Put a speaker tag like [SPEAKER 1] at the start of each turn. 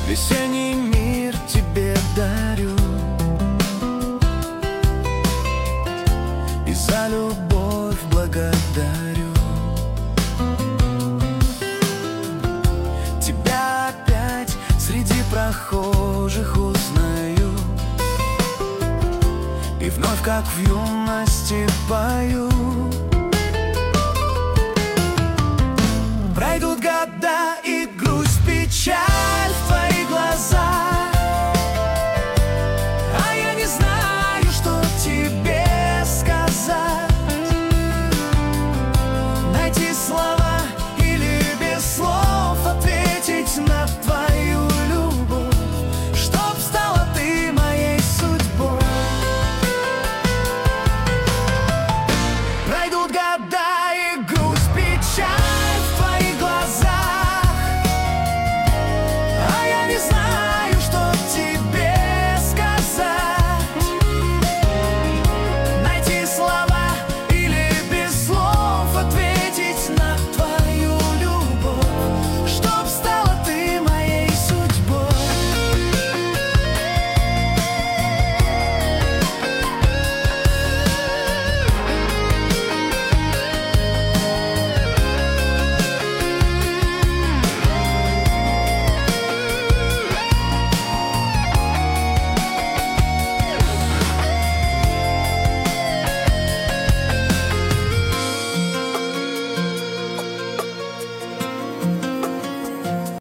[SPEAKER 1] Весенний мир тебе дарю, и за любовь благодарю. Тебя опять среди прохожих узнаю, и вновь, как в юности, пою.